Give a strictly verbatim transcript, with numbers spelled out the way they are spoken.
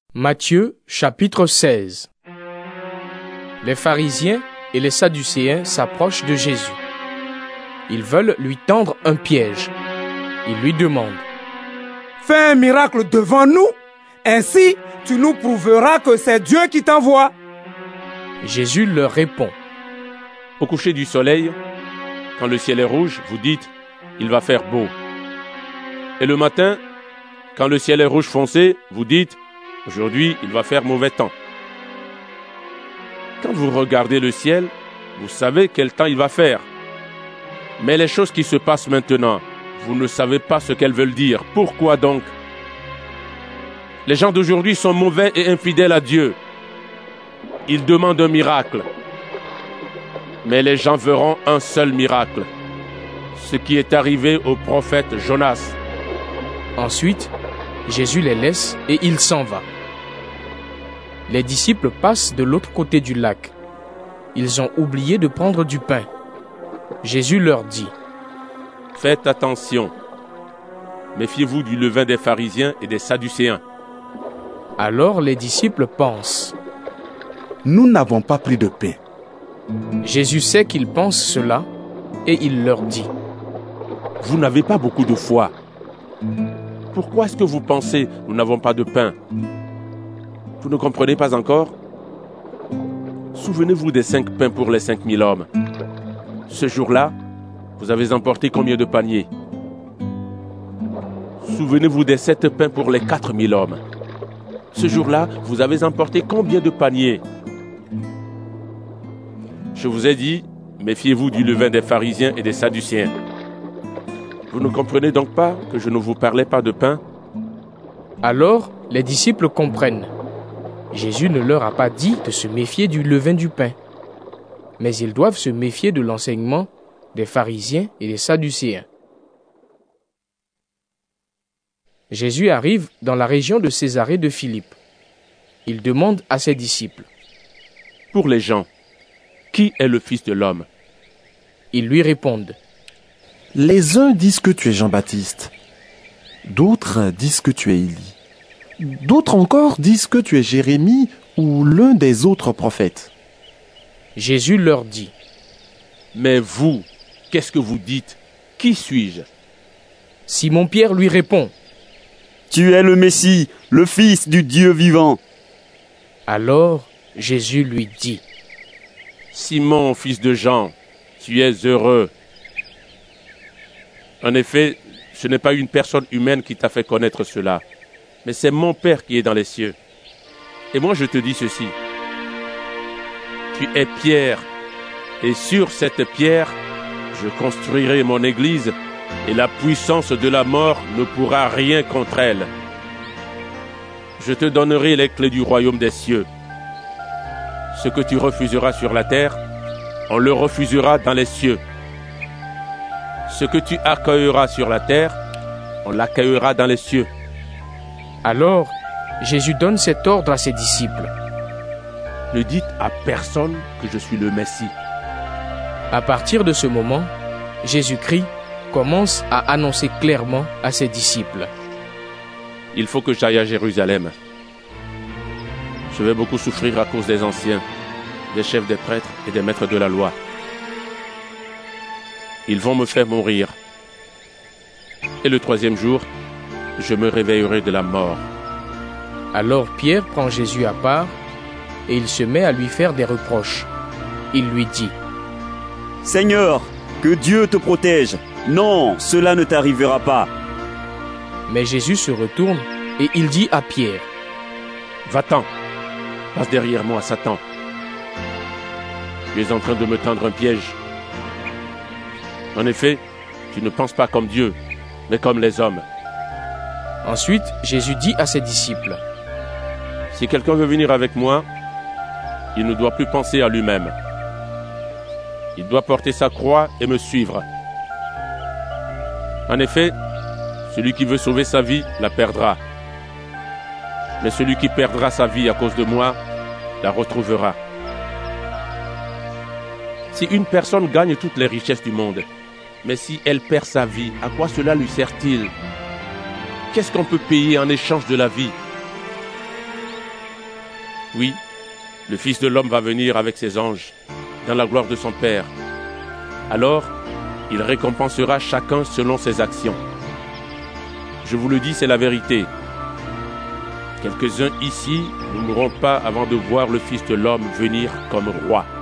Matthieu chapitre seize. Les pharisiens et les sadducéens s'approchent de Jésus. Ils veulent lui tendre un piège. Ils lui demandent: Fais un miracle devant nous, ainsi tu nous prouveras que c'est Dieu qui t'envoie. Jésus leur répond: Au coucher du soleil, quand le ciel est rouge, vous dites: il va faire beau. Et le matin, quand le ciel est rouge foncé, vous dites: aujourd'hui, il va faire mauvais temps. Quand vous regardez le ciel, vous savez quel temps il va faire. Mais les choses qui se passent maintenant, vous ne savez pas ce qu'elles veulent dire. Pourquoi donc? Les gens d'aujourd'hui sont mauvais et infidèles à Dieu. Ils demandent un miracle. Mais les gens verront un seul miracle. Ce qui est arrivé au prophète Jonas. Ensuite, Jésus les laisse et il s'en va. Les disciples passent de l'autre côté du lac. Ils ont oublié de prendre du pain. Jésus leur dit: Faites attention. Méfiez-vous du levain des pharisiens et des sadducéens. Alors les disciples pensent: Nous n'avons pas pris de pain. Jésus sait qu'ils pensent cela et il leur dit: Vous n'avez pas beaucoup de foi. Pourquoi est-ce que vous pensez nous n'avons pas de pain? Vous ne comprenez pas encore? Souvenez-vous des cinq pains pour les cinq mille hommes. Ce jour-là, vous avez emporté combien de paniers? Souvenez-vous des sept pains pour les quatre mille hommes. Ce jour-là, vous avez emporté combien de paniers? Je vous ai dit, méfiez-vous du levain des pharisiens et des sadducéens. Vous ne comprenez donc pas que je ne vous parlais pas de pain? Alors, les disciples comprennent. Jésus ne leur a pas dit de se méfier du levain du pain, mais ils doivent se méfier de l'enseignement des pharisiens et des sadducéens. Jésus arrive dans la région de Césarée de Philippe. Il demande à ses disciples: Pour les gens, qui est le Fils de l'homme? Ils lui répondent: Les uns disent que tu es Jean-Baptiste, d'autres disent que tu es Élie, d'autres encore disent que tu es Jérémie ou l'un des autres prophètes. Jésus leur dit: Mais vous, qu'est-ce que vous dites? Qui suis-je? Simon-Pierre lui répond: Tu es le Messie, le Fils du Dieu vivant. Alors Jésus lui dit: Simon, fils de Jean, tu es heureux. En effet, ce n'est pas une personne humaine qui t'a fait connaître cela, mais c'est mon Père qui est dans les cieux. Et moi je te dis ceci: tu es Pierre, et sur cette pierre, je construirai mon église, et la puissance de la mort ne pourra rien contre elle. Je te donnerai les clés du royaume des cieux. Ce que tu refuseras sur la terre, on le refusera dans les cieux. Ce que tu accueilleras sur la terre, on l'accueillera dans les cieux. Alors, Jésus donne cet ordre à ses disciples: Ne dites à personne que je suis le Messie. À partir de ce moment, Jésus-Christ commence à annoncer clairement à ses disciples: Il faut que j'aille à Jérusalem. Je vais beaucoup souffrir à cause des anciens, des chefs des prêtres et des maîtres de la loi. Ils vont me faire mourir. Et le troisième jour, je me réveillerai de la mort. Alors Pierre prend Jésus à part et il se met à lui faire des reproches. Il lui dit: Seigneur, que Dieu te protège. Non, cela ne t'arrivera pas. Mais Jésus se retourne et il dit à Pierre: Va-t'en, passe derrière moi, Satan. Tu es en train de me tendre un piège. En effet, tu ne penses pas comme Dieu, mais comme les hommes. Ensuite, Jésus dit à ses disciples: Si quelqu'un veut venir avec moi, il ne doit plus penser à lui-même. Il doit porter sa croix et me suivre. En effet, celui qui veut sauver sa vie la perdra. Mais celui qui perdra sa vie à cause de moi la retrouvera. Si une personne gagne toutes les richesses du monde, mais si elle perd sa vie, à quoi cela lui sert-il? Qu'est-ce qu'on peut payer en échange de la vie? Oui, le Fils de l'homme va venir avec ses anges, dans la gloire de son Père. Alors, il récompensera chacun selon ses actions. Je vous le dis, c'est la vérité. Quelques-uns ici ne mourront pas avant de voir le Fils de l'homme venir comme roi.